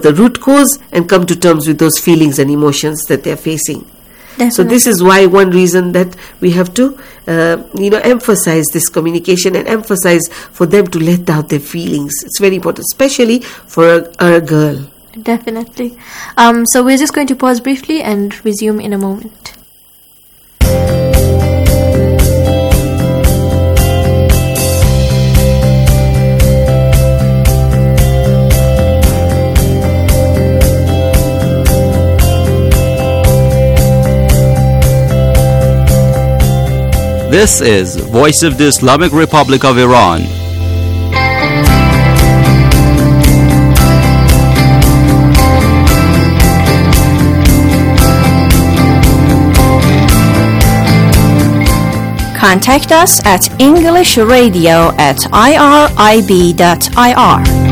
the root cause and come to terms with those feelings and emotions that they're facing. Definitely. So this is why one reason that we have to, emphasize this communication and emphasize for them to let out their feelings. It's very important, especially for a girl. Definitely. So we're just going to pause briefly and resume in a moment. This is Voice of the Islamic Republic of Iran. Contact us at englishradio@irib.ir.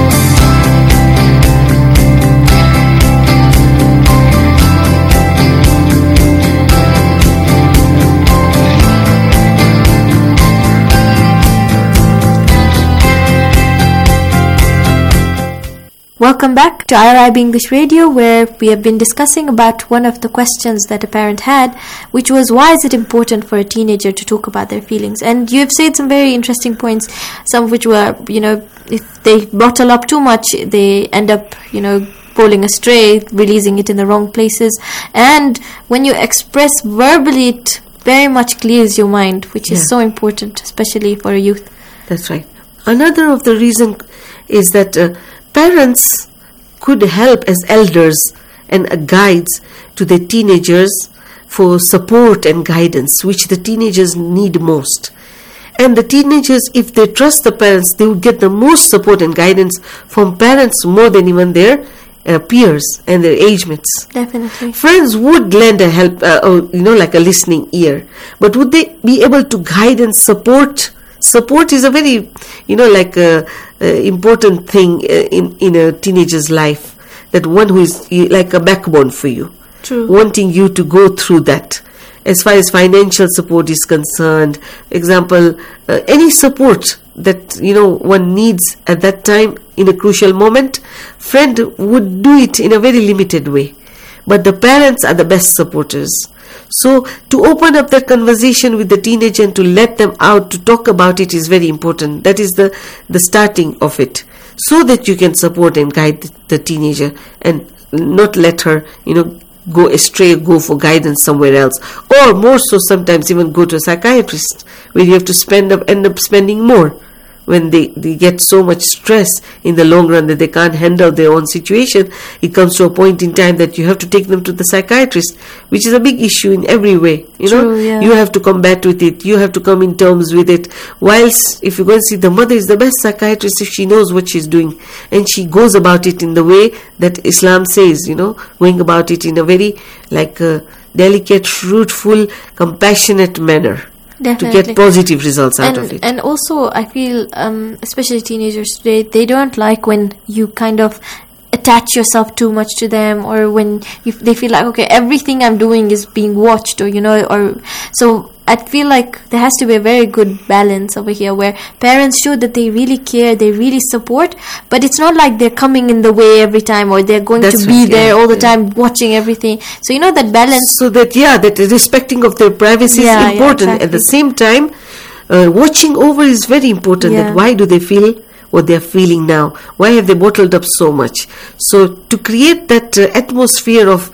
Welcome back to IRIB English Radio, where we have been discussing about one of the questions that a parent had, which was, why is it important for a teenager to talk about their feelings? And you have said some very interesting points, some of which were, if they bottle up too much, they end up, falling astray, releasing it in the wrong places. And when you express verbally, it very much clears your mind, which is so important, especially for a youth. That's right. Another of the reason is that parents could help as elders and guides to their teenagers for support and guidance, which the teenagers need most. And the teenagers, if they trust the parents, they would get the most support and guidance from parents more than even their peers and their age mates. Definitely. Friends would lend a help, like a listening ear. But would they be able to guide and support? Support is a very, important thing in a teenager's life. That one who is like a backbone for you. True. Wanting you to go through that. As far as financial support is concerned, example, any support that, one needs at that time in a crucial moment, friend would do it in a very limited way. But the parents are the best supporters. So to open up that conversation with the teenager and to let them out to talk about it is very important. That is the starting of it, so that you can support and guide the teenager and not let her, go astray, go for guidance somewhere else, or more so sometimes even go to a psychiatrist, where you have to end up spending more when they get so much stress in the long run that they can't handle their own situation. It comes to a point in time that you have to take them to the psychiatrist, which is a big issue in every way. True, yeah. You have to combat with it. You have to come in terms with it. Whilst if you go and see, the mother is the best psychiatrist if she knows what she's doing and she goes about it in the way that Islam says, going about it in a very delicate, fruitful, compassionate manner. Definitely. To get positive results out of it. And also, I feel, especially teenagers today, they don't like when you kind of attach yourself too much to them, or when they feel like, okay, everything I'm doing is being watched, or so I feel like there has to be a very good balance over here, where parents show that they really care, they really support, but it's not like they're coming in the way every time, or they're going to be there all the time watching everything. So that balance. So that that respecting of their privacy is important. Yeah, exactly. At the same time, watching over is very important. That why do they feel what they're feeling now? Why have they bottled up so much? So to create that atmosphere of,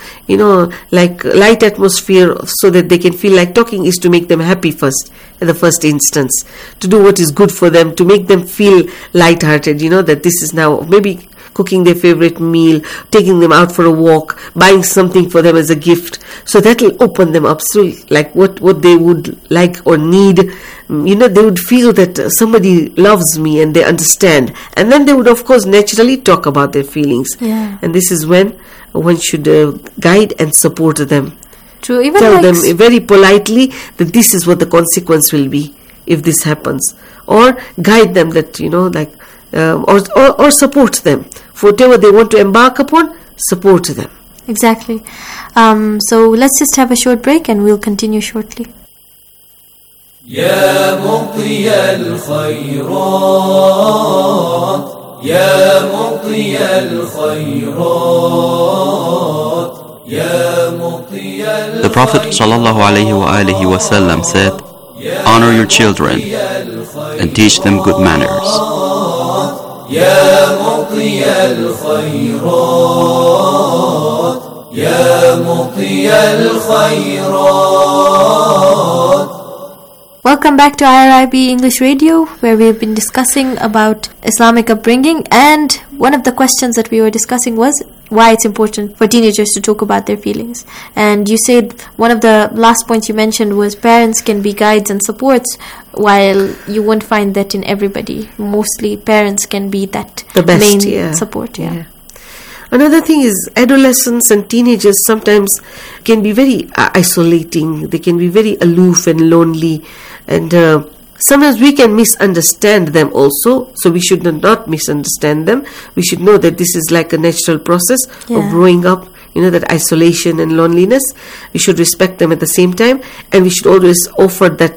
light atmosphere, so that they can feel like talking, is to make them happy first, in the first instance. To do what is good for them, to make them feel lighthearted, that this is now maybe cooking their favorite meal, taking them out for a walk, buying something for them as a gift. So that will open them up. So like what they would like or need, they would feel that somebody loves me and they understand. And then they would, of course, naturally talk about their feelings. Yeah. And this is when one should guide and support them. True. Even tell them very politely that this is what the consequence will be if this happens. Or guide them that, or support them. For whatever they want to embark upon, support them. Exactly. So let's just have a short break and we'll continue shortly. يا مقضي الخيرات يا مطي الخيرات يا مطي The Prophet ﷺ said, honor your children and teach them good manners. يا مطي الخيرات يا مطي الخيرات. Welcome back to IRIB English Radio, where we've been discussing about Islamic upbringing, and one of the questions that we were discussing was why it's important for teenagers to talk about their feelings. And you said one of the last points you mentioned was parents can be guides and supports, while you won't find that in everybody. Mostly parents can be that The best, main yeah. support. Yeah. Another thing is adolescents and teenagers sometimes can be very isolating. They can be very aloof and lonely, and sometimes we can misunderstand them also. So we should not misunderstand them. We should know that this is like a natural process of growing up. That isolation and loneliness. We should respect them at the same time, and we should always offer that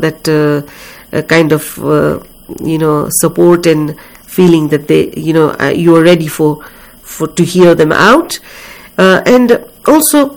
kind of support and feeling that they you are ready for to hear them out, and also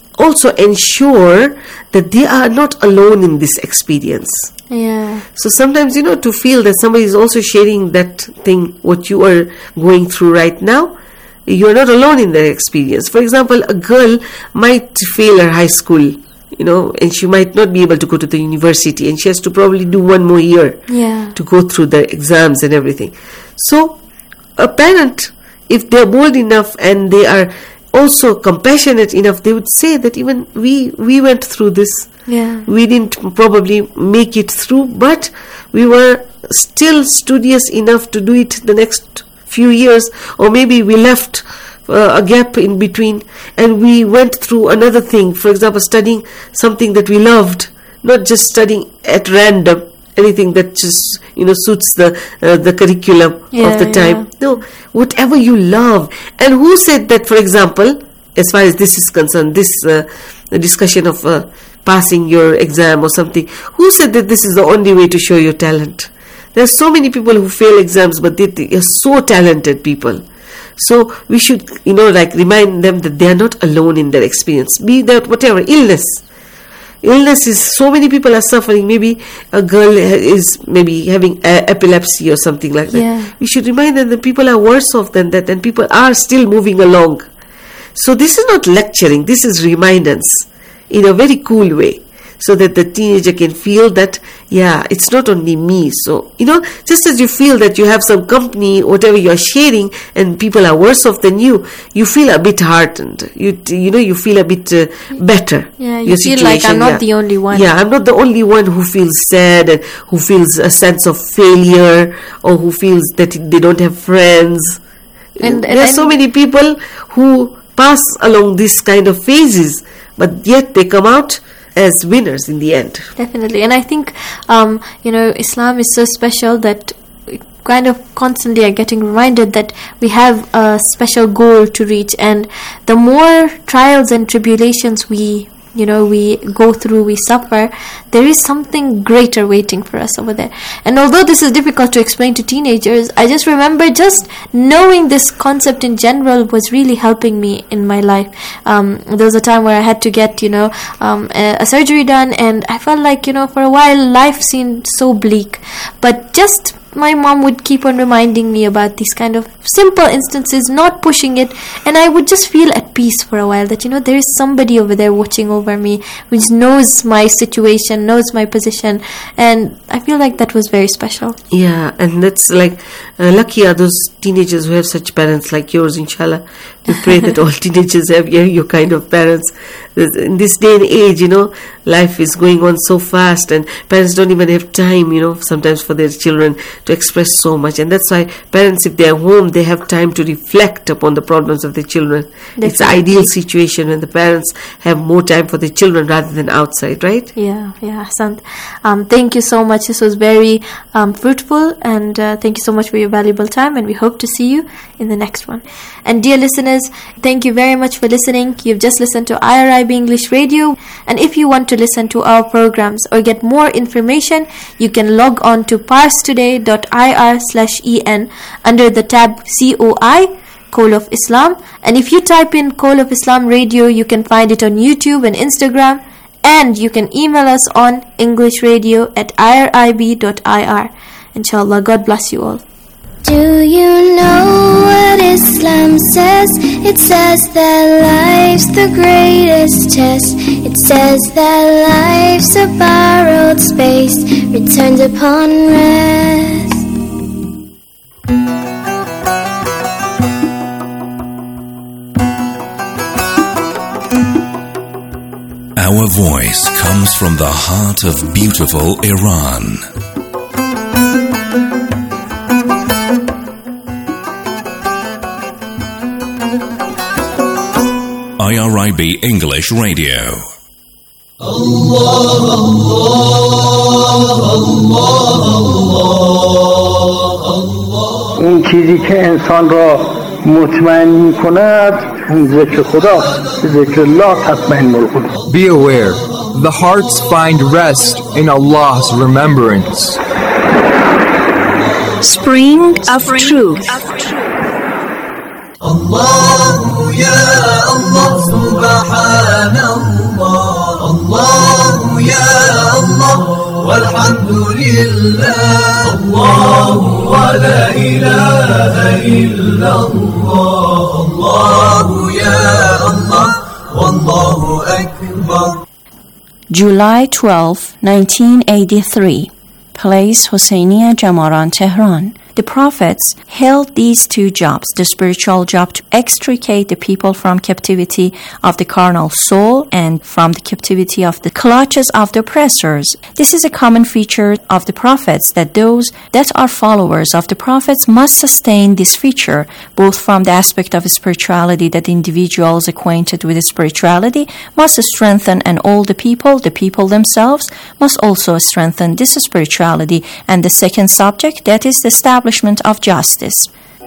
ensure that they are not alone in this experience. Yeah. So sometimes to feel that somebody is also sharing that thing what you are going through right now, you are not alone in that experience. For example, a girl might fail her high school, and she might not be able to go to the university, and she has to probably do one more year to go through the exams and everything. So a parent, if they are bold enough and they are also compassionate enough, they would say that even we went through this. Yeah. We didn't probably make it through, but we were still studious enough to do it the next few years, or maybe we left a gap in between and we went through another thing. For example, studying something that we loved, not just studying at random, anything that just suits the curriculum of the time. No, whatever you love. And who said that, for example, as far as this is concerned, this the discussion of passing your exam or something, who said that this is the only way to show your talent? There are so many people who fail exams, but they are so talented people. So we should remind them that they are not alone in their experience, be that whatever illness is, so many people are suffering. Maybe a girl is maybe having epilepsy or something like that. We should remind them that people are worse off than that, and people are still moving along. So this is not lecturing, this is remindance in a very cool way, so that the teenager can feel that it's not only me. So just as you feel that you have some company, whatever you are sharing, and people are worse off than you feel a bit heartened. You feel a bit better. You feel like I'm not the only one. I'm not the only one who feels sad and who feels a sense of failure, or who feels that they don't have friends. And there are so many people who pass along this kind of phases, but yet they come out as winners in the end. Definitely. And I think Islam is so special that we kind of constantly are getting reminded that we have a special goal to reach, and the more trials and tribulations we go through, we suffer, there is something greater waiting for us over there. And although this is difficult to explain to teenagers, I just remember just knowing this concept in general was really helping me in my life. There was a time where I had to get a surgery done, and I felt like for a while life seemed so bleak, but just my mom would keep on reminding me about these kind of simple instances, not pushing it, and I would just feel at peace for a while that there is somebody over there watching over me, which knows my situation, knows my position, and I feel like that was very special. And that's like lucky are those teenagers who have such parents like yours, inshallah. We pray that all teenagers have your kind of parents. In this day and age, life is going on so fast, and parents don't even have time, sometimes for their children to express so much. And that's why parents, if they are home, they have time to reflect upon the problems of their children. Definitely. It's an ideal situation when the parents have more time for their children rather than outside, right? Ahsant. Thank you so much. This was very fruitful, and thank you so much for your valuable time, and we hope to see you in the next one. And dear listeners, thank you very much for listening. You've just listened to IRIB English Radio, and if you want to listen to our programs or get more information, you can log on to parstoday.com irib.ir/en under the tab COI, Call of Islam. And if you type in Call of Islam Radio, you can find it on YouTube and Instagram. And you can email us on englishradio@irib.ir. Inshallah, God bless you all. Do you know what Islam says? It says that life's the greatest test. It says that life's a borrowed space, returned upon rest. Our voice comes from the heart of beautiful Iran. IRIB English Radio. این چیزی که انسان را مطمئن می کند ذکر خدا، ذکر الله تطمئن القلوب. Be aware, the hearts find rest in Allah's remembrance. Spring of Truth. الله يا الله سبحان الله الله يا الله والحمد لله الله ولا إله إلا الله الله يا الله والله أكبر. July 12, 1983. Place Hosseiniya Jamaran, Tehran. The prophets held these two jobs, the spiritual job to extricate the people from captivity of the carnal soul and from the captivity of the clutches of the oppressors. This is a common feature of the prophets, that those that are followers of the prophets must sustain this feature, both from the aspect of spirituality, that individuals acquainted with spirituality must strengthen, and all the people themselves must also strengthen this spirituality, and the second subject, that is the establishment of justice.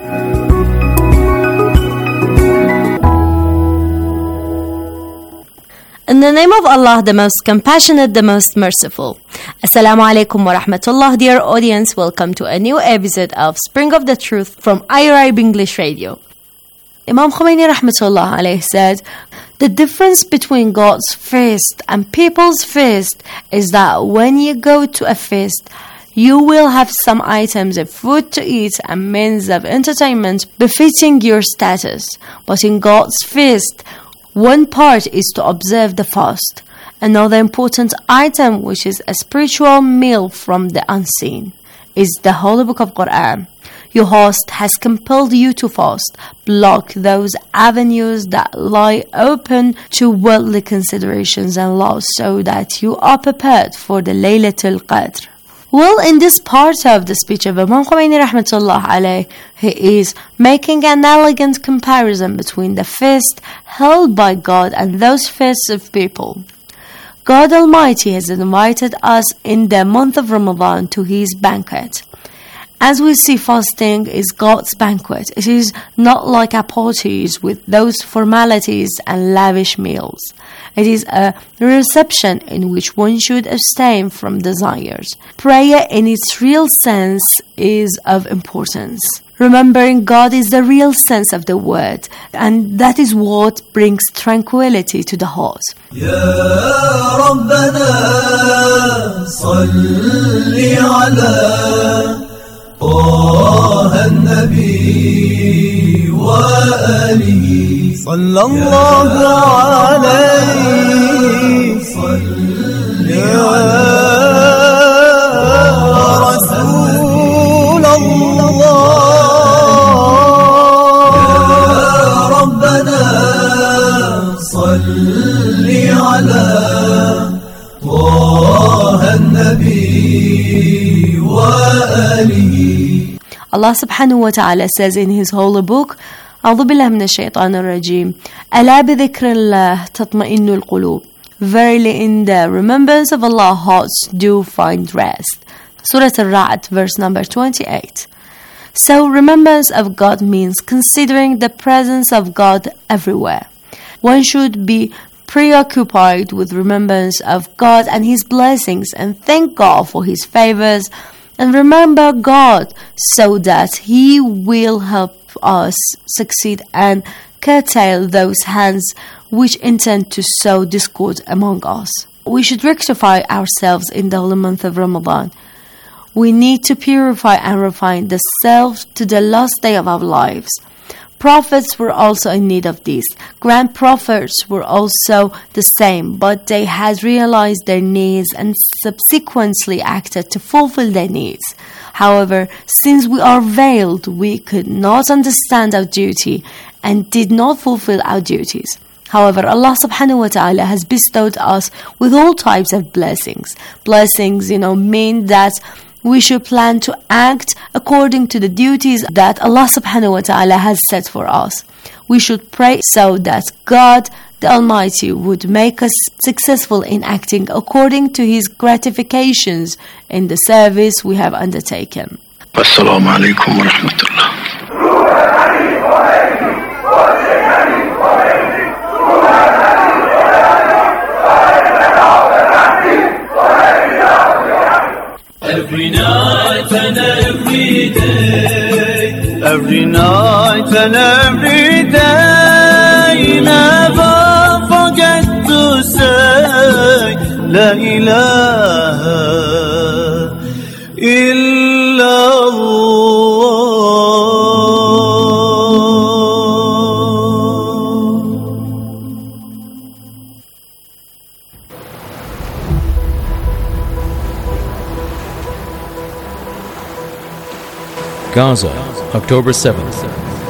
In the name of Allah, the most compassionate, the most merciful. Assalamu alaikum wa rahmatullah, dear audience. Welcome to a new episode of Spring of the Truth from IRIB English Radio. Imam Khomeini rahmatullah alayhi said, the difference between God's feast and people's feast is that when you go to a feast, you will have some items of food to eat and means of entertainment befitting your status. But in God's feast, one part is to observe the fast. Another important item, which is a spiritual meal from the unseen, is the Holy Book of Quran. Your host has compelled you to fast. Block those avenues that lie open to worldly considerations and laws, so that you are prepared for the Laylatul Qadr. Well, in this part of the speech of Imam Khomeini rahmatullah alayh, he is making an elegant comparison between the feast held by God and those feasts of people. God Almighty has invited us in the month of Ramadan to His banquet. As we see, fasting is God's banquet. It is not like our parties with those formalities and lavish meals. It is a reception in which one should abstain from desires. Prayer in its real sense is of importance. Remembering God is the real sense of the word, and that is what brings tranquility to the heart. يا ربنا صل على طه النبي وآله صلى الله عليه صل يا رسول الله يا ربنا صل على طه النبي وآله. Allah subhanahu wa ta'ala says in His holy book, أعوذ بالله من الشيطان الرجيم ألا بذكر الله تطمئن القلوب. Verily in the remembrance of Allah hearts do find rest. Surah Al-Ra'd, verse number 28. So remembrance of God means considering the presence of God everywhere. One should be preoccupied with remembrance of God and His blessings, and thank God for His favors and remember God so that He will help us succeed and curtail those hands which intend to sow discord among us. We should rectify ourselves in the holy month of Ramadan. We need to purify and refine the self to the last day of our lives. Prophets were also in need of this. Grand prophets were also the same, but they had realized their needs and subsequently acted to fulfill their needs. However, since we are veiled, we could not understand our duty and did not fulfill our duties. However, Allah subhanahu wa ta'ala has bestowed us with all types of blessings. Blessings, mean that we should plan to act according to the duties that Allah subhanahu wa ta'ala has set for us. We should pray so that God the Almighty would make us successful in acting according to His gratifications in the service we have undertaken. Assalamu alaikum wa rahmatullah. Every night and every day, every night and every day, never forget to say La ilaha illallah. Gaza, October 7th.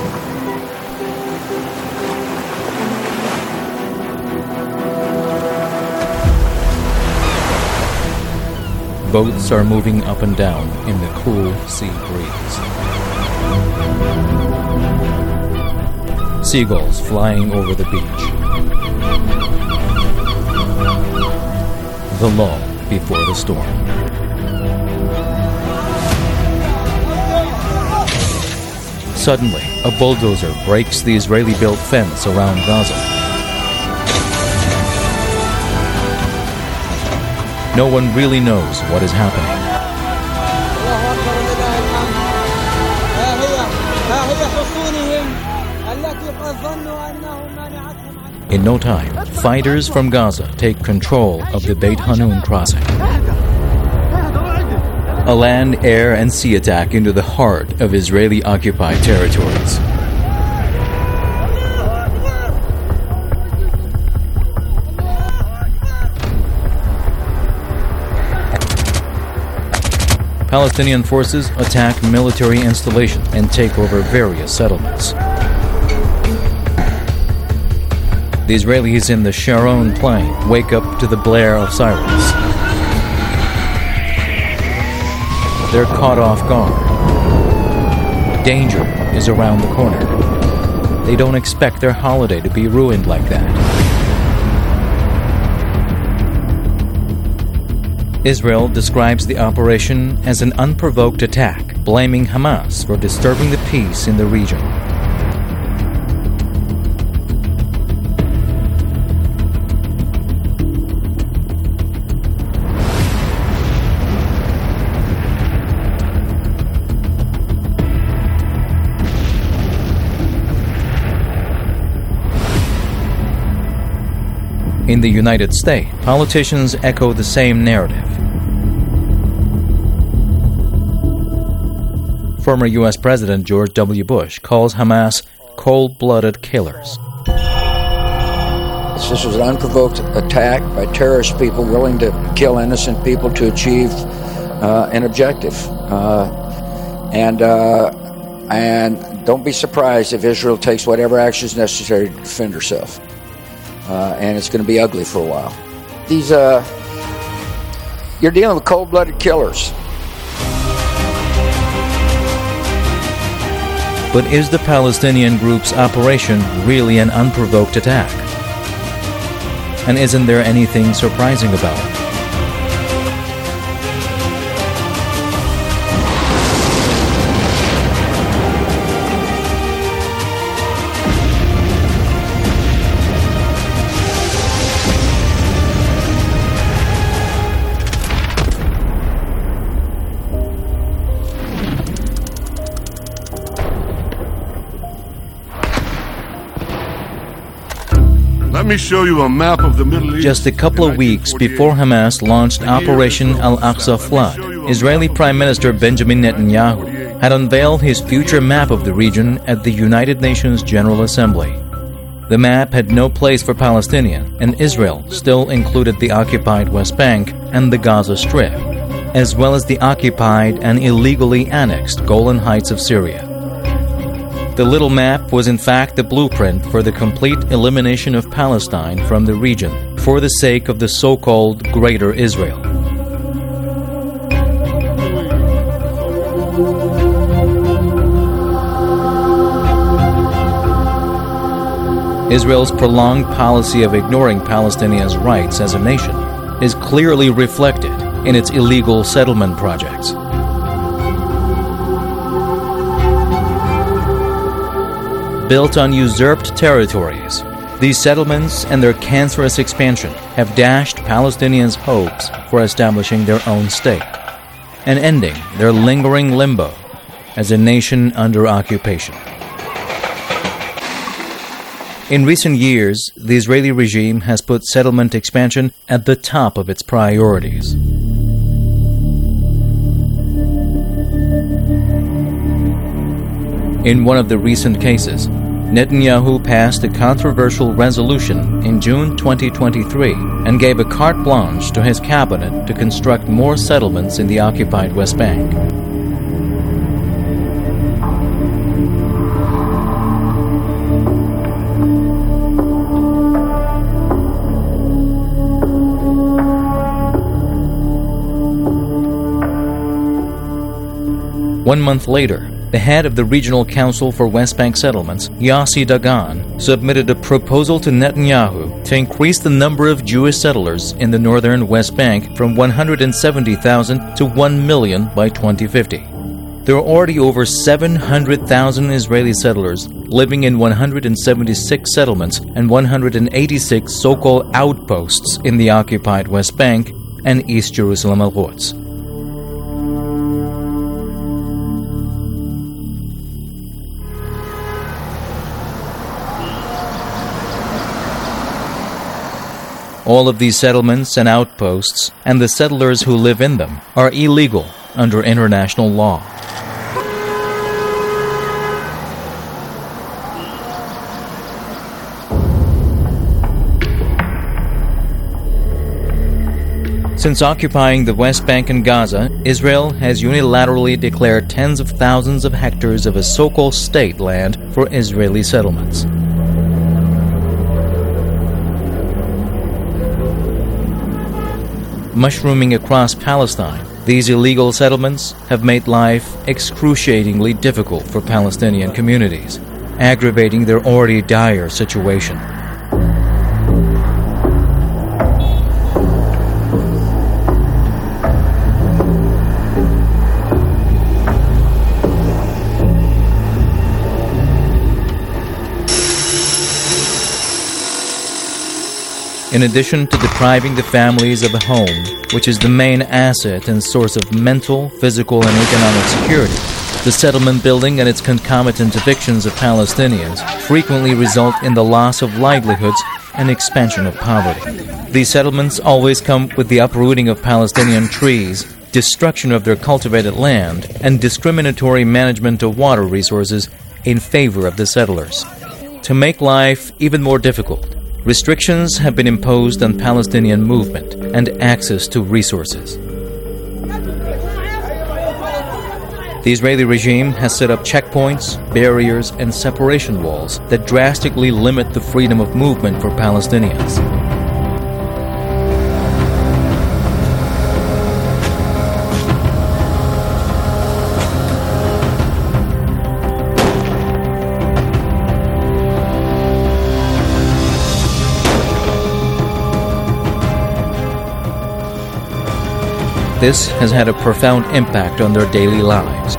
Boats are moving up and down in the cool sea breeze. Seagulls flying over the beach. The lull before the storm. Suddenly, a bulldozer breaks the Israeli-built fence around Gaza. No one really knows what is happening. In no time, fighters from Gaza take control of the Beit Hanun crossing. A land, air, and sea attack into the heart of Israeli-occupied territories. Palestinian forces attack military installations and take over various settlements. The Israelis in the Sharon plain wake up to the blare of sirens. They're caught off guard. Danger is around the corner. They don't expect their holiday to be ruined like that. Israel describes the operation as an unprovoked attack, blaming Hamas for disturbing the peace in the region. In the United States, politicians echo the same narrative. Former U.S. President George W. Bush calls Hamas cold-blooded killers. This was an unprovoked attack by terrorist people willing to kill innocent people to achieve an objective. And don't be surprised if Israel takes whatever action is necessary to defend herself. And it's going to be ugly for a while. You're dealing with cold-blooded killers. But is the Palestinian group's operation really an unprovoked attack? And isn't there anything surprising about it? Let me show you a map of the Middle East. Just a couple of weeks before Hamas launched Operation Al-Aqsa Flood, Israeli Prime Minister Benjamin Netanyahu had unveiled his future map of the region at the United Nations General Assembly. The map had no place for Palestinians, and Israel still included the occupied West Bank and the Gaza Strip, as well as the occupied and illegally annexed Golan Heights of Syria. The little map was in fact the blueprint for the complete elimination of Palestine from the region for the sake of the so-called Greater Israel. Israel's prolonged policy of ignoring Palestinians' rights as a nation is clearly reflected in its illegal settlement projects. Built on usurped territories, these settlements and their cancerous expansion have dashed Palestinians' hopes for establishing their own state and ending their lingering limbo as a nation under occupation. In recent years, the Israeli regime has put settlement expansion at the top of its priorities. In one of the recent cases, Netanyahu passed a controversial resolution in June 2023 and gave a carte blanche to his cabinet to construct more settlements in the occupied West Bank. One month later, the head of the Regional Council for West Bank Settlements, Yossi Dagan, submitted a proposal to Netanyahu to increase the number of Jewish settlers in the northern West Bank from 170,000 to 1 million by 2050. There are already over 700,000 Israeli settlers living in 176 settlements and 186 so-called outposts in the occupied West Bank and East Jerusalem al-Quds. All of these settlements and outposts and the settlers who live in them are illegal under international law. Since occupying the West Bank and Gaza, Israel has unilaterally declared tens of thousands of hectares of a so-called state land for Israeli settlements. Mushrooming across Palestine, these illegal settlements have made life excruciatingly difficult for Palestinian communities, aggravating their already dire situation. In addition to depriving the families of a home, which is the main asset and source of mental, physical, and economic security, the settlement building and its concomitant evictions of Palestinians frequently result in the loss of livelihoods and expansion of poverty. These settlements always come with the uprooting of Palestinian trees, destruction of their cultivated land, and discriminatory management of water resources in favor of the settlers. To make life even more difficult, restrictions have been imposed on Palestinian movement and access to resources. The Israeli regime has set up checkpoints, barriers, and separation walls that drastically limit the freedom of movement for Palestinians. This has had a profound impact on their daily lives.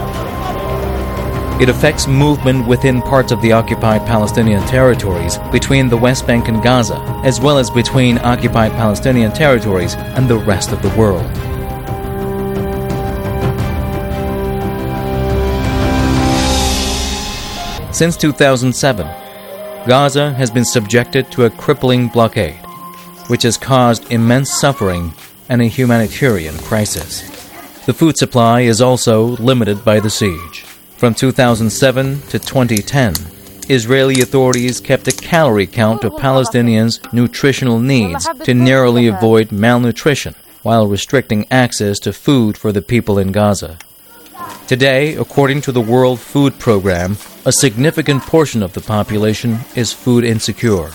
It affects movement within parts of the occupied Palestinian territories between the West Bank and Gaza, as well as between occupied Palestinian territories and the rest of the world. Since 2007, Gaza has been subjected to a crippling blockade, which has caused immense suffering and a humanitarian crisis. The food supply is also limited by the siege. From 2007 to 2010, Israeli authorities kept a calorie count of Palestinians' nutritional needs to narrowly avoid malnutrition, while restricting access to food for the people in Gaza. Today, according to the World Food Programme, a significant portion of the population is food insecure.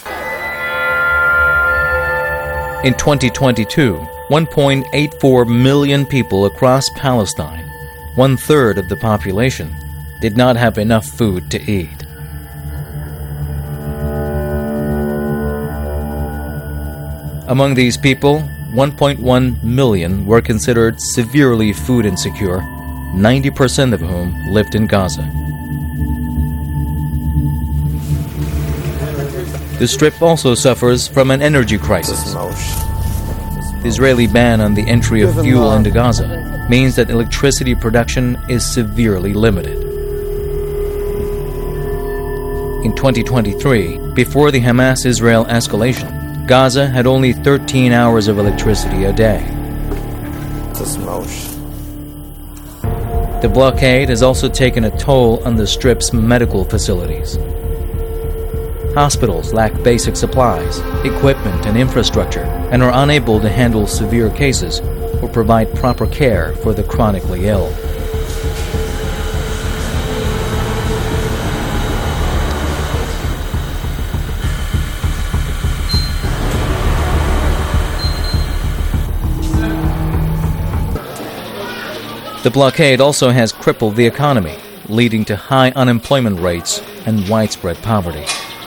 In 2022, 1.84 million people across Palestine, 1/3 of the population, did not have enough food to eat. Among these people, 1.1 million were considered severely food insecure, 90% of whom lived in Gaza. The Strip also suffers from an energy crisis. The Israeli ban on the entry of fuel into Gaza means that electricity production is severely limited. In 2023, before the Hamas-Israel escalation, Gaza had only 13 hours of electricity a day. The blockade has also taken a toll on the Strip's medical facilities. Hospitals lack basic supplies, equipment, and infrastructure, and are unable to handle severe cases or provide proper care for the chronically ill. The blockade also has crippled the economy, leading to high unemployment rates and widespread poverty.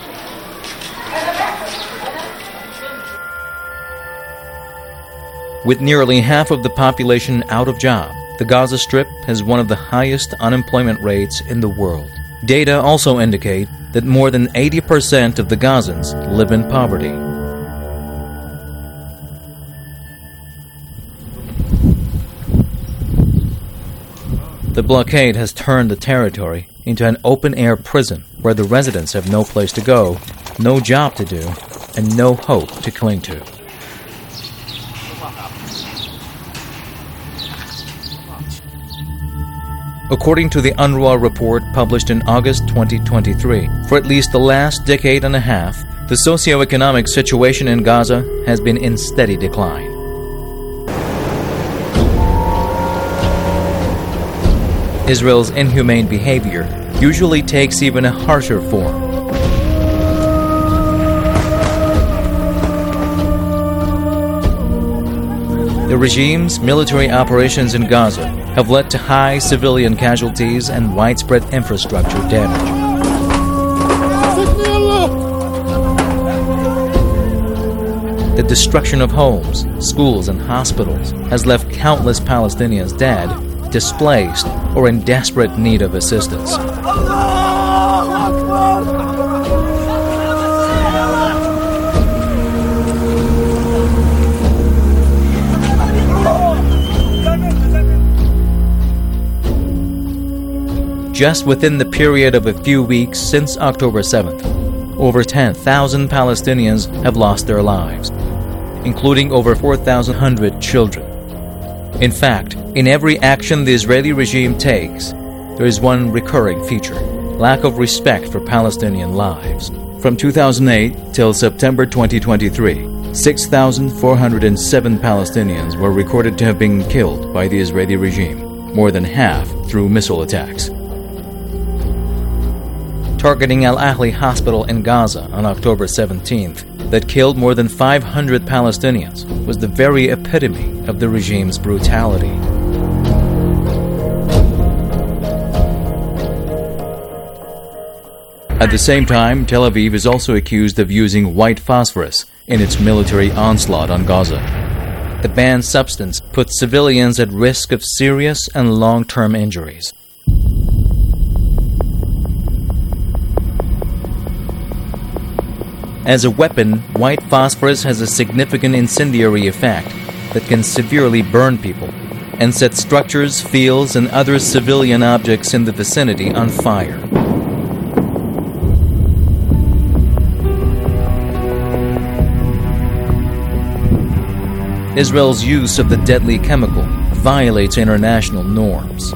With nearly half of the population out of job, the Gaza Strip has one of the highest unemployment rates in the world. Data also indicate that more than 80% of the Gazans live in poverty. The blockade has turned the territory into an open-air prison where the residents have no place to go, no job to do, and no hope to cling to. According to the UNRWA report published in August 2023, for at least the last decade and a half, the socioeconomic situation in Gaza has been in steady decline. Israel's inhumane behavior usually takes even a harsher form. The regime's military operations in Gaza have led to high civilian casualties and widespread infrastructure damage. The destruction of homes, schools, and hospitals has left countless Palestinians dead, displaced, or in desperate need of assistance. Just within the period of a few weeks since October 7th, over 10,000 Palestinians have lost their lives, including over 4,100 children. In fact, in every action the Israeli regime takes, there is one recurring feature: lack of respect for Palestinian lives. From 2008 till September 2023, 6,407 Palestinians were recorded to have been killed by the Israeli regime, more than half through missile attacks. Targeting Al Ahli Hospital in Gaza on October 17th, that killed more than 500 Palestinians, was the very epitome of the regime's brutality. At the same time, Tel Aviv is also accused of using white phosphorus in its military onslaught on Gaza. The banned substance puts civilians at risk of serious and long-term injuries. As a weapon, white phosphorus has a significant incendiary effect that can severely burn people and set structures, fields, and other civilian objects in the vicinity on fire. Israel's use of the deadly chemical violates international norms.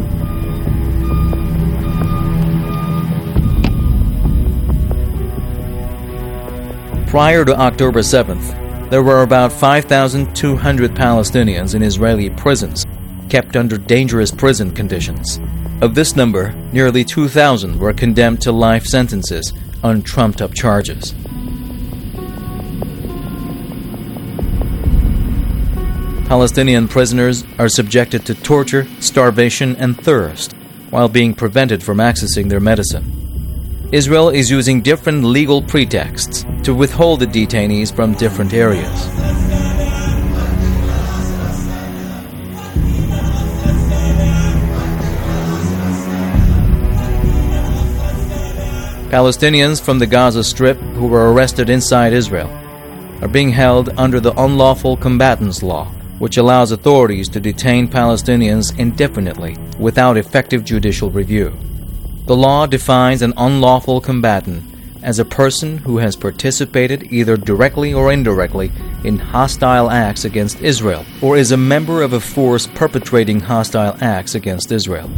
Prior to October 7th, there were about 5,200 Palestinians in Israeli prisons, kept under dangerous prison conditions. Of this number, nearly 2,000 were condemned to life sentences on trumped-up charges. Palestinian prisoners are subjected to torture, starvation, and thirst while being prevented from accessing their medicine. Israel is using different legal pretexts to withhold the detainees from different areas. Palestinians from the Gaza Strip who were arrested inside Israel are being held under the Unlawful Combatants Law, which allows authorities to detain Palestinians indefinitely without effective judicial review. The law defines an unlawful combatant as a person who has participated either directly or indirectly in hostile acts against Israel or is a member of a force perpetrating hostile acts against Israel.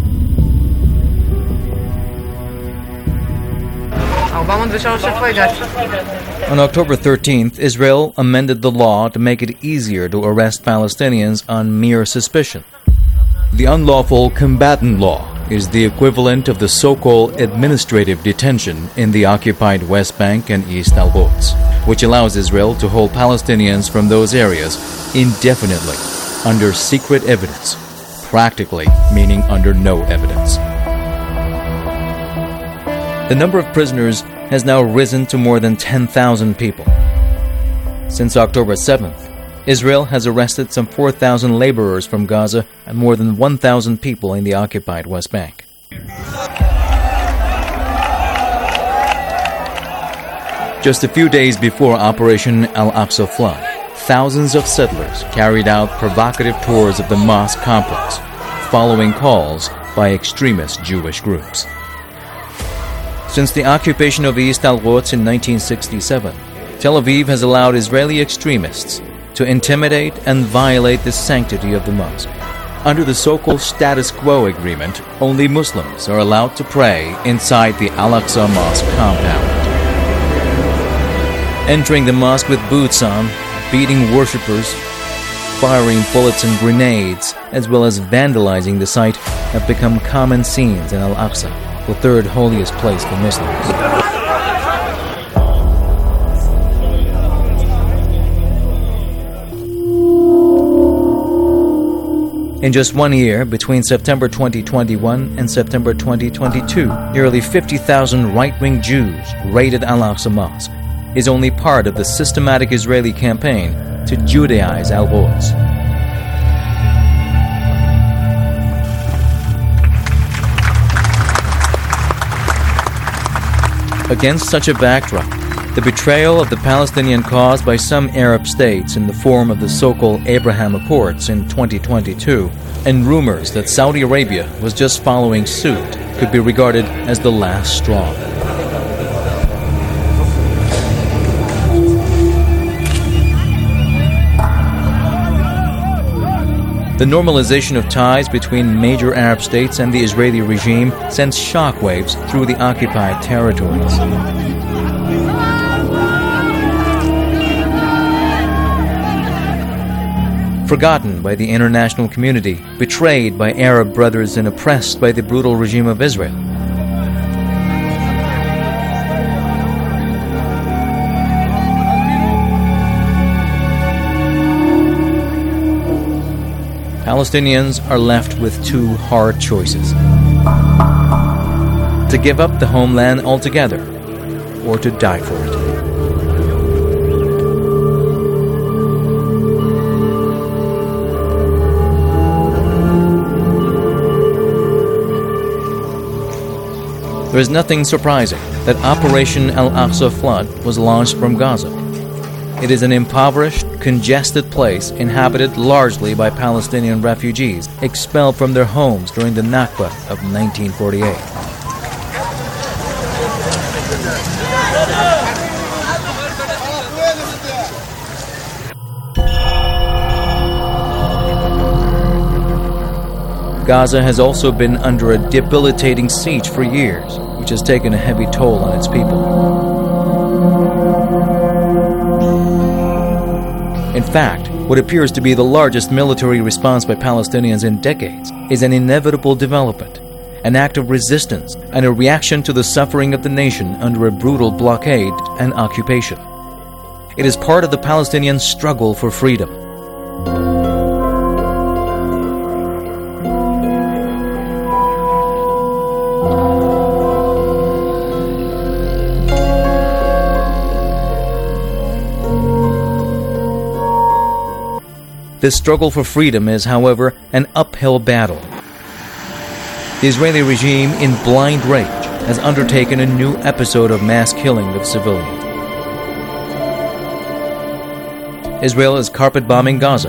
On October 13th, Israel amended the law to make it easier to arrest Palestinians on mere suspicion. The Unlawful Combatant Law is the equivalent of the so-called administrative detention in the occupied West Bank and East al-Quds, which allows Israel to hold Palestinians from those areas indefinitely under secret evidence, practically meaning under no evidence. The number of prisoners has now risen to more than 10,000 people. Since October 7th, Israel has arrested some 4,000 laborers from Gaza and more than 1,000 people in the occupied West Bank. Just a few days before Operation Al-Aqsa Flood, thousands of settlers carried out provocative tours of the mosque complex, following calls by extremist Jewish groups. Since the occupation of East al-Quds in 1967, Tel Aviv has allowed Israeli extremists to intimidate and violate the sanctity of the mosque. Under the so-called status quo agreement, only Muslims are allowed to pray inside the Al-Aqsa Mosque compound. Entering the mosque with boots on, beating worshippers, firing bullets and grenades, as well as vandalizing the site have become common scenes in Al-Aqsa, the third holiest place for Muslims. In just 1 year, between September 2021 and September 2022, nearly 50,000 right-wing Jews raided Al-Aqsa Mosque, is only part of the systematic Israeli campaign to Judaize al-Quds. Against such a backdrop, the betrayal of the Palestinian cause by some Arab states in the form of the so-called Abraham Accords in 2022, and rumors that Saudi Arabia was just following suit, could be regarded as the last straw. The normalization of ties between major Arab states and the Israeli regime sends shockwaves through the occupied territories. Forgotten by the international community, betrayed by Arab brothers and oppressed by the brutal regime of Israel. Palestinians are left with two hard choices: to give up the homeland altogether, or to die for it. There is nothing surprising that Operation Al-Aqsa Flood was launched from Gaza. It is an impoverished, congested place inhabited largely by Palestinian refugees expelled from their homes during the Nakba of 1948. Gaza has also been under a debilitating siege for years, which has taken a heavy toll on its people. In fact, what appears to be the largest military response by Palestinians in decades is an inevitable development, an act of resistance, and a reaction to the suffering of the nation under a brutal blockade and occupation. It is part of the Palestinian struggle for freedom. This struggle for freedom is, however, an uphill battle. The Israeli regime, in blind rage, has undertaken a new episode of mass killing of civilians. Israel is carpet bombing Gaza.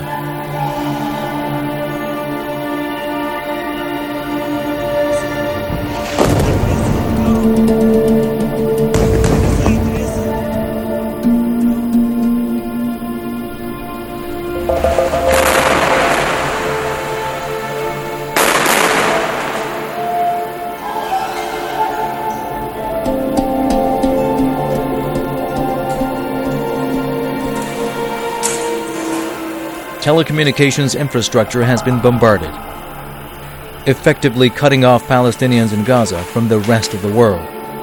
Telecommunications infrastructure has been bombarded, effectively cutting off Palestinians in Gaza from the rest of the world.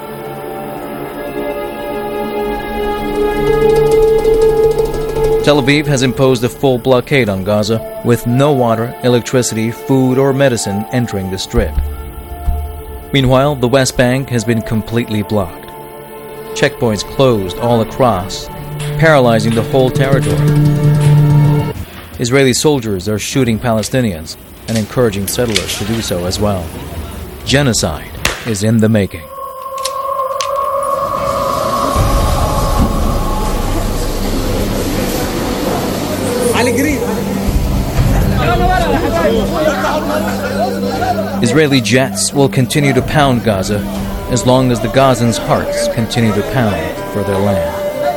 Tel Aviv has imposed a full blockade on Gaza, with no water, electricity, food, or medicine entering the Strip. Meanwhile, the West Bank has been completely blocked. Checkpoints closed all across, paralyzing the whole territory. Israeli soldiers are shooting Palestinians and encouraging settlers to do so as well. Genocide is in the making. Israeli jets will continue to pound Gaza as long as the Gazans' hearts continue to pound for their land.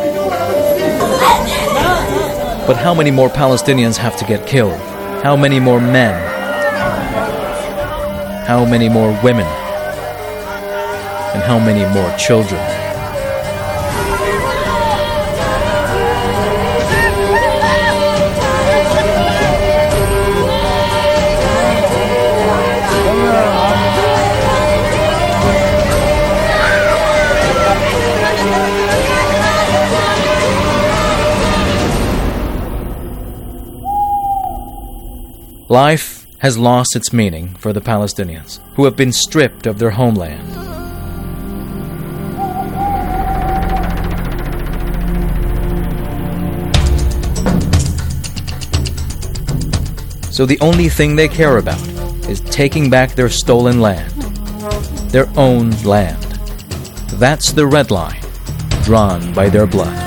But how many more Palestinians have to get killed? How many more men? How many more women? And how many more children? Life has lost its meaning for the Palestinians, who have been stripped of their homeland. So the only thing they care about is taking back their stolen land, their own land. That's the red line, drawn by their blood.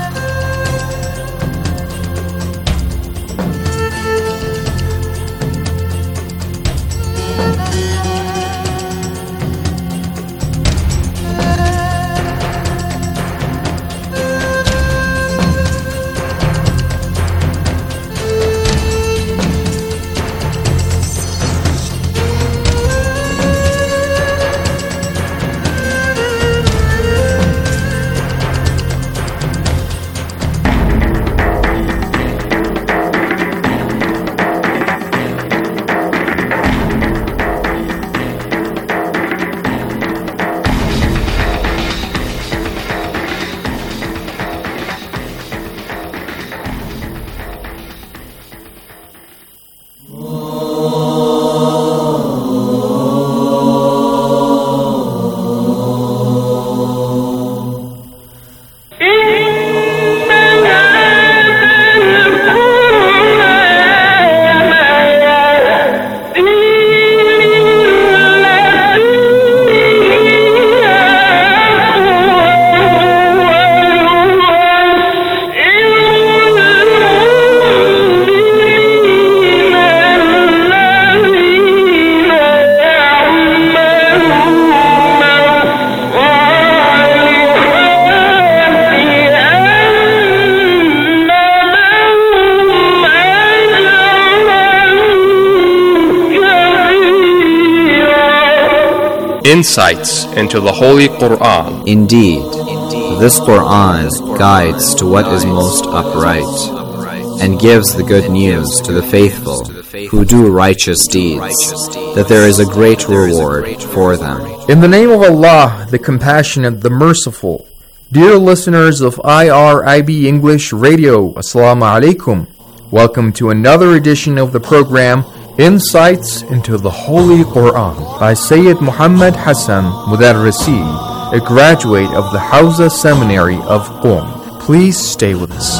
insights into the Holy Quran. Indeed, this Quran is guides to what is most upright, and gives the good news to the faithful who do righteous deeds, that there is a great reward for them. In the name of Allah, the Compassionate, the Merciful. Dear listeners of IRIB English Radio, Assalamu alaikum. Welcome to another edition of the program Insights into the Holy Quran by Sayyid Muhammad Hassan Mudarrisi, a graduate of the Hausa Seminary of Qom. Please stay with us.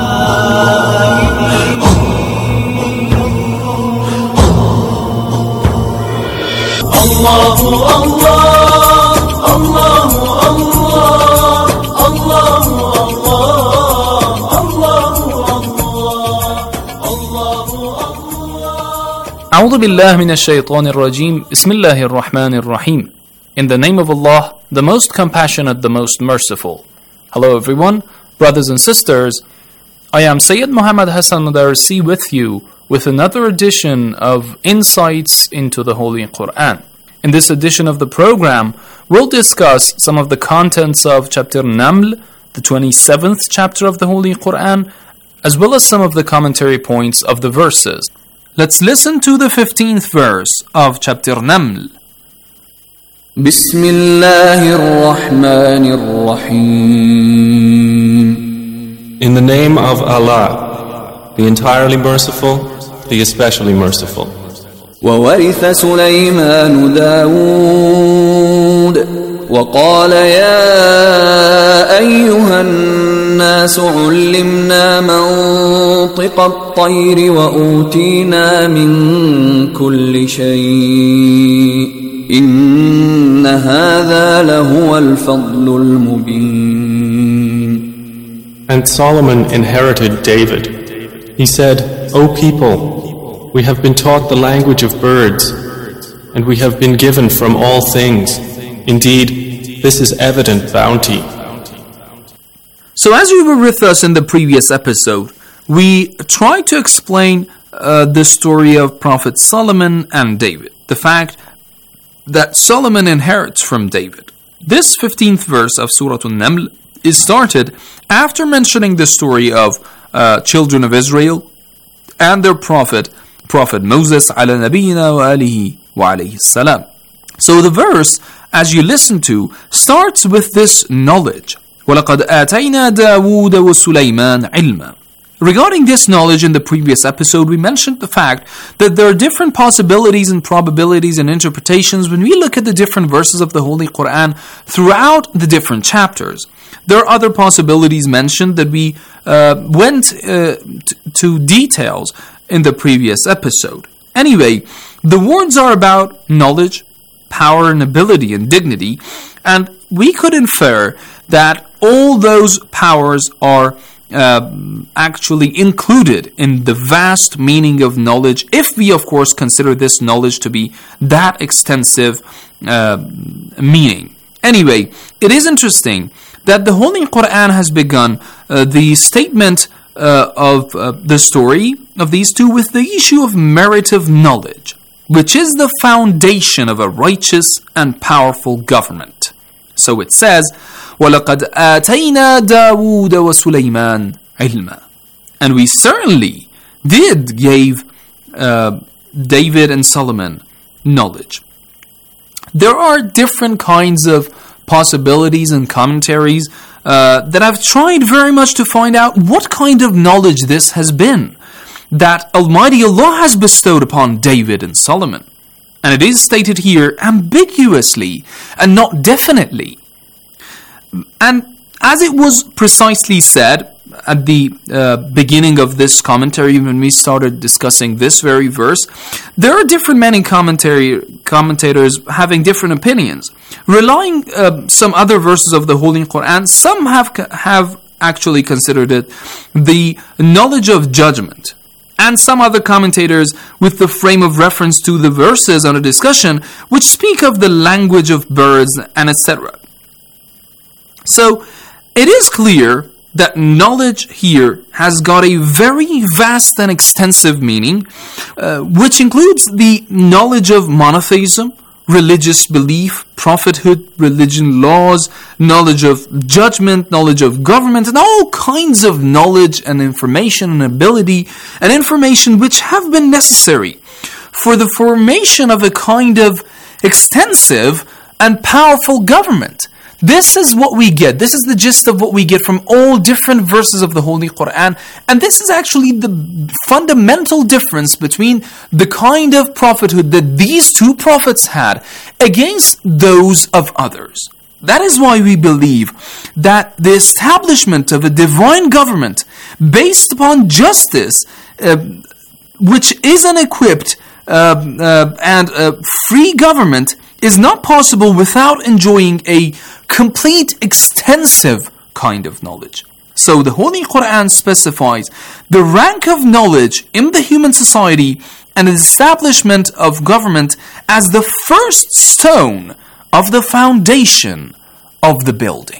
Allahu Allah, Allahu Allah, Allahu A'udhu billahi minash shaitanir rajim. Bismillahir rahmanir rahim. In the name of Allah, the most compassionate, the most merciful. Hello everyone, brothers and sisters. I am Sayyid Muhammad Hassan Mudarrisi with you with another edition of Insights into the Holy Quran. In this edition of the program, we'll discuss some of the contents of chapter Naml, the 27th chapter of the Holy Quran, as well as some of the commentary points of the verses. Let's listen to the 15th verse of chapter Naml. Bismillahir-Rahmanir-Rahim. In the name of Allah, the entirely merciful, the especially merciful. وورث سليمان داود وقال يا أيها الناس علمنا منطق الطير وأوتينا من كل شيء إن هذا لهو الفضل المبين. And Solomon inherited David. He said, O people, we have been taught the language of birds, and we have been given from all things. Indeed, this is evident bounty. So as you were with us in the previous episode, we tried to explain the story of Prophet Solomon and David. The fact that Solomon inherits from David. This 15th verse of Surah An-Naml is started after mentioning the story of children of Israel and their Prophet Moses ala nabiyina wa alihi wa alayhi salam. So the verse, as you listen to, starts with this knowledge. وَلَقَدْ آتَيْنَا دَاوُودَ وَسُلَيْمَانَ عِلْمًا. Regarding this knowledge in the previous episode, we mentioned the fact that there are different possibilities and probabilities and interpretations when we look at the different verses of the Holy Quran throughout the different chapters. There are other possibilities mentioned that we went to details in the previous episode. Anyway, the words are about knowledge, power and ability and dignity, and we could infer that all those powers are actually included in the vast meaning of knowledge, if we of course consider this knowledge to be that extensive meaning. Anyway, it is interesting that the Holy Quran has begun the statement of the story of these two with the issue of merit of knowledge, which is the foundation of a righteous and powerful government. So it says, وَلَقَدْ آتَيْنَا دَاوُودَ وَسُلَيْمَانَ عِلْمًا. And we certainly did give David and Solomon knowledge. There are different kinds of possibilities and commentaries that I've tried very much to find out what kind of knowledge this has been that Almighty Allah has bestowed upon David and Solomon. And it is stated here ambiguously and not definitely. And as it was precisely said at the beginning of this commentary, when we started discussing this very verse, there are many commentators having different opinions. Relying some other verses of the Holy Quran, some have actually considered it the knowledge of judgment. And some other commentators with the frame of reference to the verses on a discussion which speak of the language of birds and etc. So it is clear that knowledge here has got a very vast and extensive meaning, which includes the knowledge of monotheism, religious belief, prophethood, religion, laws, knowledge of judgment, knowledge of government, and all kinds of knowledge and information and ability and information which have been necessary for the formation of a kind of extensive and powerful government. This is what we get. This is the gist of what we get from all different verses of the Holy Quran. And this is actually the fundamental difference between the kind of prophethood that these two prophets had against those of others. That is why we believe that the establishment of a divine government based upon justice, which is an equipped and a free government, is not possible without enjoying a complete, extensive kind of knowledge. So the Holy Quran specifies the rank of knowledge in the human society and the establishment of government as the first stone of the foundation of the building.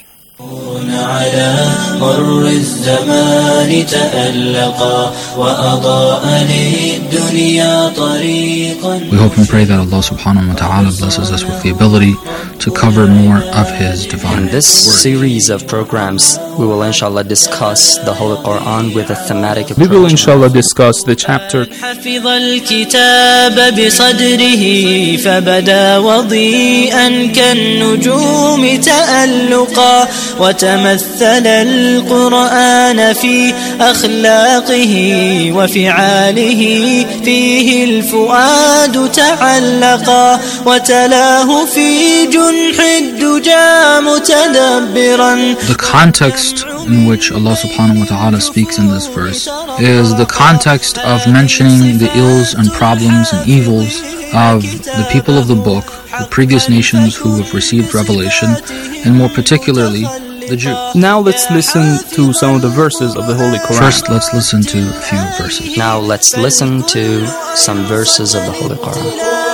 على مر الزمان تألقا وأضاء للدنيا طريقا. We hope and pray that Allah subhanahu wa ta'ala blesses us with the ability to cover more of His divine In this series of programs, we will inshallah discuss the Holy Quran with a thematic approach. We will inshallah discuss the chapter. حفظ الكتاب بصدره فبدا وضيئا كالنجوم تألقا وتمثل القرآن في أخلاقه وفعاله فيه الفؤاد تعلقا وتلاه في جنح الدجى متدبرا. The context in which Allah subhanahu wa ta'ala speaks in this verse is the context of mentioning the ills and problems and evils of the people of the book, the previous nations who have received revelation, and more particularly the Jews. Now let's listen to some of the verses of the Holy Quran. First, let's listen to a few verses. Now let's listen to some verses of the Holy Quran.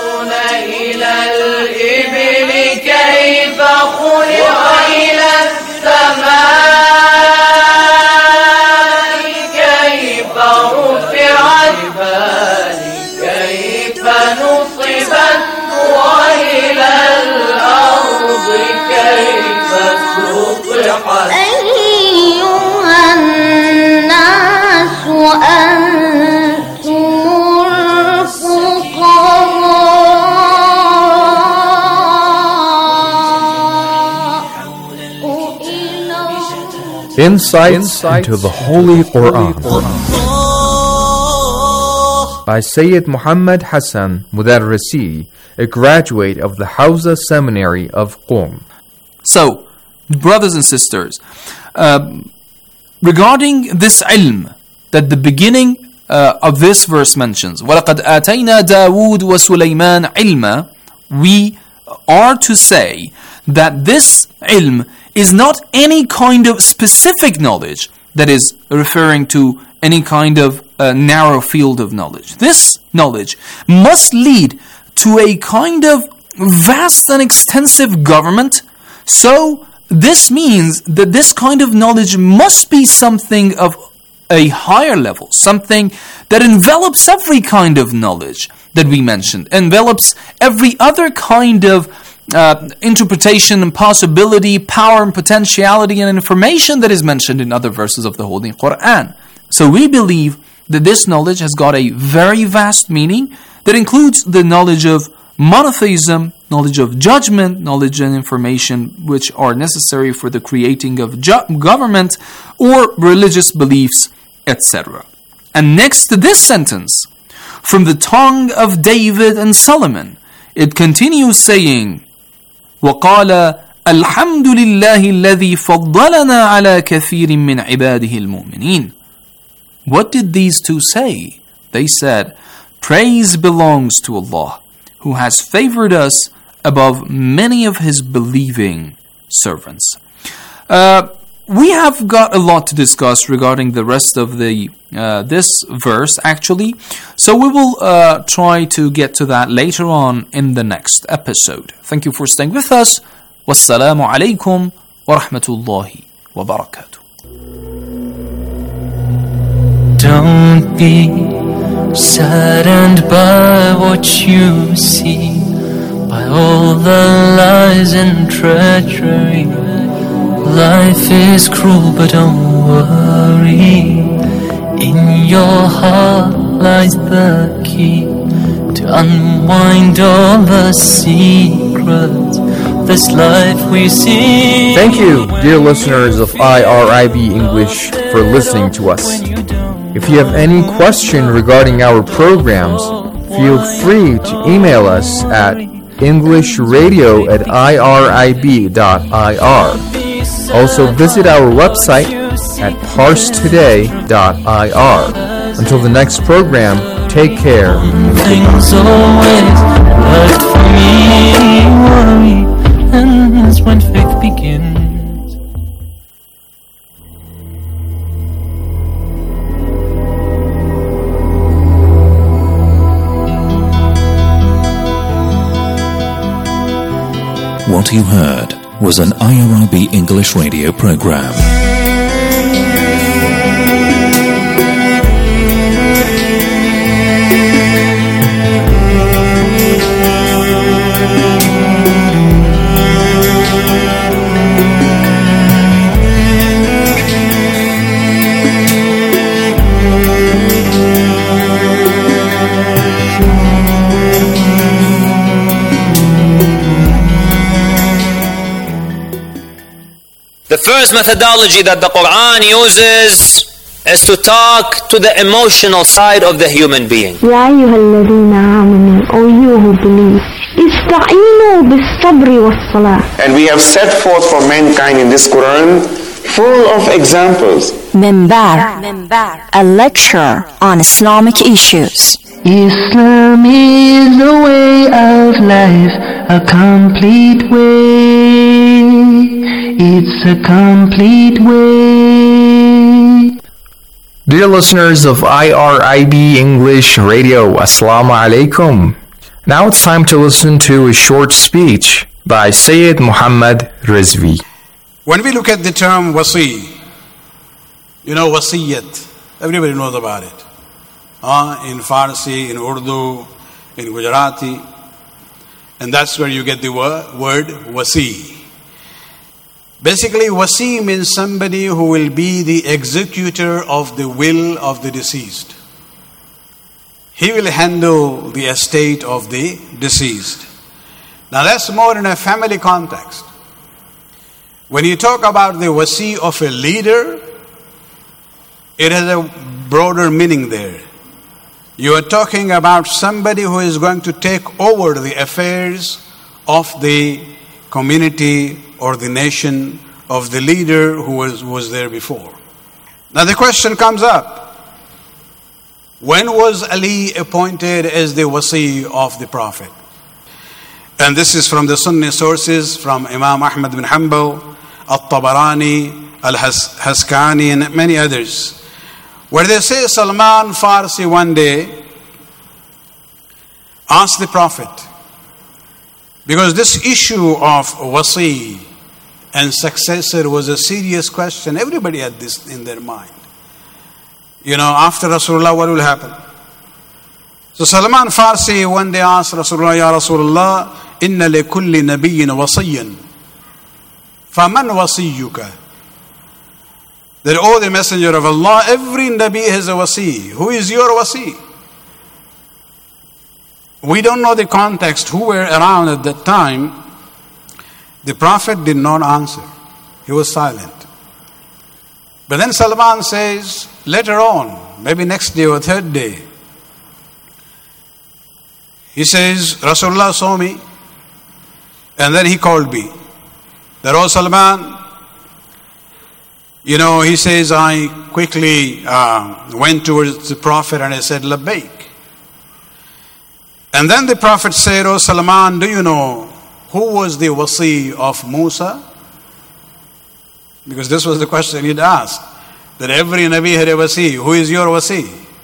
أيها الناس أنتم الفقراء. Insights into the Holy Quran by Sayyid Muhammad Hassan Mudarrisi, a graduate of the Hawza Seminary of Qom. So, brothers and sisters, regarding this ilm that the beginning of this verse mentions, وَلَقَدْ آتَيْنَا دَاوُودَ وَسُلَيْمَانَ عِلْمًا, we are to say that this ilm is not any kind of specific knowledge that is referring to any kind of narrow field of knowledge. This knowledge must lead to a kind of vast and extensive government. So this means that this kind of knowledge must be something of a higher level, something that envelops every kind of knowledge that we mentioned, envelops every other kind of interpretation and possibility, power and potentiality and information that is mentioned in other verses of the Holy Quran. So we believe that this knowledge has got a very vast meaning that includes the knowledge of monotheism, knowledge of judgment, knowledge and information which are necessary for the creating of government or religious beliefs, etc. And next to this sentence, from the tongue of David and Solomon, it continues saying, وَقَالَ الْحَمْدُ لِلَّهِ الَّذِي فَضَّلَنَا عَلَى كَثِيرٍ مِّنْ عِبَادِهِ الْمُؤْمِنِينَ. What did these two say? They said, praise belongs to Allah, who has favored us above many of His believing servants. We have got a lot to discuss regarding the rest of the this verse, actually. So we will try to get to that later on in the next episode. Thank you for staying with us. Wassalamu alaikum wa rahmatullahi wa barakatuh. Don't be saddened by what you see, by all the lies and treachery. Life is cruel, but don't worry. In your heart lies the key to unwind all the secrets of this life we see. Thank you, dear listeners of IRIB English, for listening to us. If you have any question regarding our programs, feel free to email us at englishradio@irib.ir. Also visit our website at parstoday.ir. Until the next program, take care. Things always hurt for me, worry ends when faith begins. What you heard was an IRIB English radio program. The first methodology that the Quran uses is to talk to the emotional side of the human being. يا أيها الذين آمنوا O you who believe استعينوا بالصبر والصلاة. And we have set forth for mankind in this Quran full of examples. Minbar, a lecture on Islamic issues. Islam is a way of life, a complete way. It's a complete way. Dear listeners of IRIB English Radio, Assalamu alaikum. Now it's time to listen to a short speech by Sayyid Muhammad Rizvi. When we look at the term wasi, you know wasiyat, everybody knows about it. In Farsi, in Urdu, in Gujarati, and that's where you get the word wasi. Basically, wasi means somebody who will be the executor of the will of the deceased. He will handle the estate of the deceased. Now that's more in a family context. When you talk about the wasi of a leader, it has a broader meaning there. You are talking about somebody who is going to take over the affairs of the community or the nation of the leader who was there before. Now the question comes up, when was Ali appointed as the wasi of the Prophet? And this is from the Sunni sources, from Imam Ahmad bin Hanbal, Al-Tabarani, Al-Haskani, and many others, where they say Salman Farsi one day asked the Prophet, because this issue of wasi and successor was a serious question. Everybody had this in their mind. You know, after Rasulullah, what will happen? So Salman Farsi one day asked Rasulullah, Ya Rasulullah, inna li kulli nabiyyin wasiyan. Faman wasiyuka? That, oh, the Messenger of Allah, every Nabi has a wasi. Who is your wasi? We don't know the context, who were around at that time. The Prophet did not answer. He was silent. But then Salman says, later on, maybe next day or third day, he says, Rasulullah saw me, and then he called me. That, oh Salman, you know, he says, I quickly went towards the Prophet and I said, Labbaik. And then the Prophet said, oh Salman, do you know who was the wasi of Musa? Because this was the question he'd asked. That every Nabi had a wasi. Who is your wasi?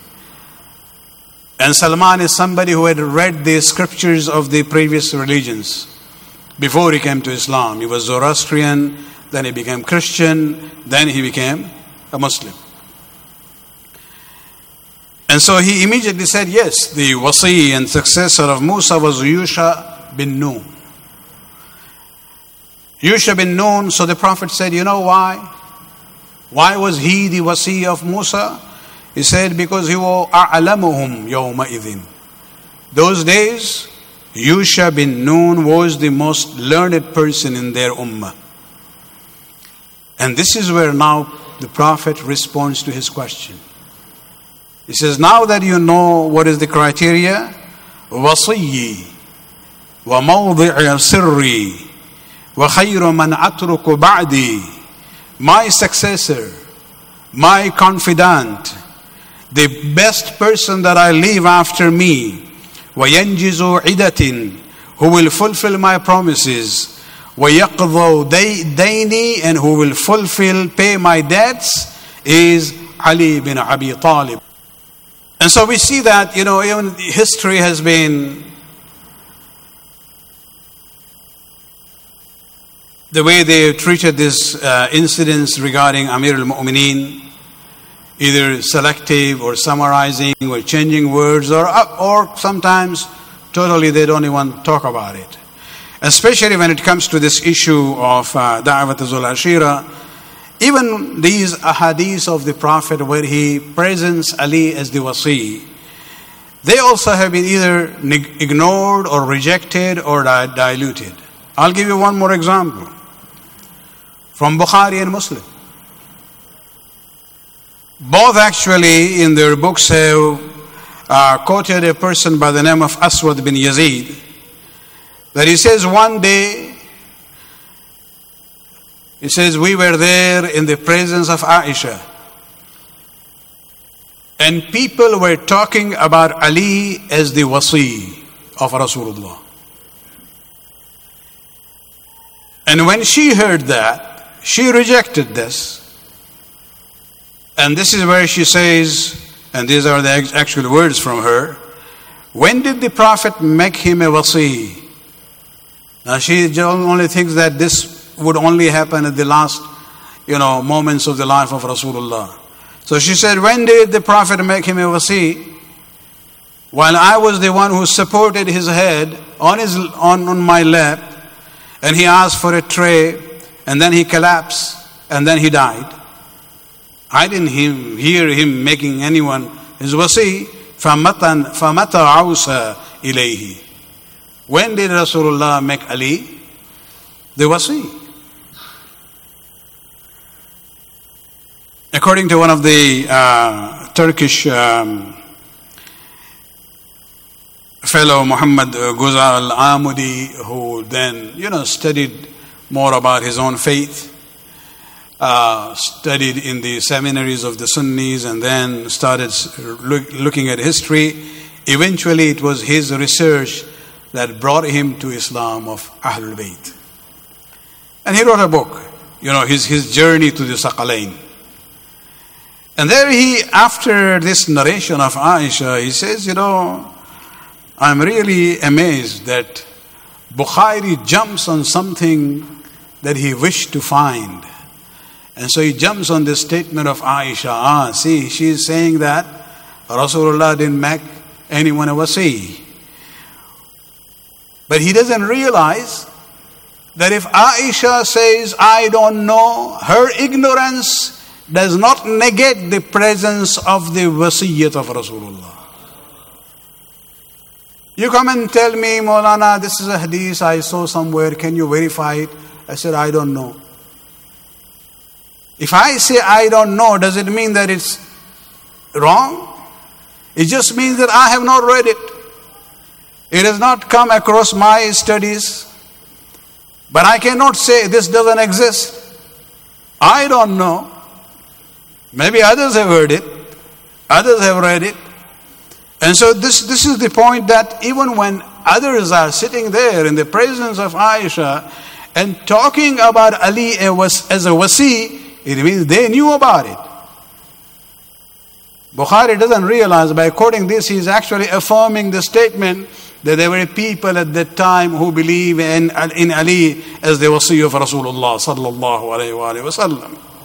And Salman is somebody who had read the scriptures of the previous religions before he came to Islam. He was Zoroastrian, then he became Christian, then he became a Muslim. And so he immediately said, yes, the wasi and successor of Musa was Yusha bin Nun. Yusha bin Nun. So the Prophet said, you know why? Why was he the wasi of Musa? He said, because he was a'lamuhum yawma idhin. Those days, Yusha bin Nun was the most learned person in their ummah. And this is where now the Prophet responds to his question. He says, now that you know what is the criteria, وَصِيِّي وَمَوْضِعِ سِرِّي وَخَيْرُ مَنْ أَتْرُكُ بَعْدِي, my successor, my confidant, the best person that I leave after me, وَيَنْجِزُ عِدَةٍ, who will fulfill my promises, وَيَقْضَوْ دَيْنِي, and who will pay my debts, is Ali bin Abi Talib. And so we see that, even history has been the way they treated this incidents regarding Amir al-Mu'mineen, either selective or summarizing or changing words, or sometimes totally they don't even talk about it. Especially when it comes to this issue of Da'wat Zul Ashira, even these ahadith of the Prophet where he presents Ali as the wasi, they also have been either ignored or rejected or diluted. I'll give you one more example from Bukhari and Muslim. Both actually in their books have quoted a person by the name of Aswad bin Yazid, that he says one day, he says, we were there in the presence of Aisha, and people were talking about Ali as the wasi of Rasulullah. And when she heard that, she rejected this. And this is where she says, and these are the actual words from her, when did the Prophet make him a wasi? Now she only thinks that this would only happen at the last, moments of the life of Rasulullah. So she said, when did the Prophet make him a wasi? While I was the one who supported his head on my lap, and he asked for a tray, and then he collapsed, and then he died. I didn't hear him making anyone his wasi. فَمَتَى عَوْسَ إِلَيْهِ. When did Rasulullah make Ali the wasi? According to one of the Turkish fellow, Muhammad Guzal Amudi, who then, studied more about his own faith, studied in the seminaries of the Sunnis, and then started looking at history. Eventually, it was his research that brought him to Islam of Ahlul Bayt. And he wrote a book, his journey to the Saqalain. And there after this narration of Aisha, he says, I'm really amazed that Bukhari jumps on something that he wished to find. And so he jumps on this statement of Aisha. See, she's saying that Rasulullah didn't make anyone a wasi. But he doesn't realize that if Aisha says, I don't know, her ignorance does not negate the presence of the wasiyyat of Rasulullah. You come and tell me, Maulana, this is a hadith I saw somewhere, can you verify it? I said, I don't know. If I say I don't know, does it mean that it's wrong? It just means that I have not read it. It has not come across my studies. But I cannot say this doesn't exist. I don't know. Maybe others have heard it. Others have read it. And so this is the point, that even when others are sitting there in the presence of Aisha and talking about Ali as a wasi, it means they knew about it. Bukhari doesn't realize by quoting this, he is actually affirming the statement that there were people at that time who believe in Ali as the wasi of Rasulullah sallallahu alayhi wa sallam.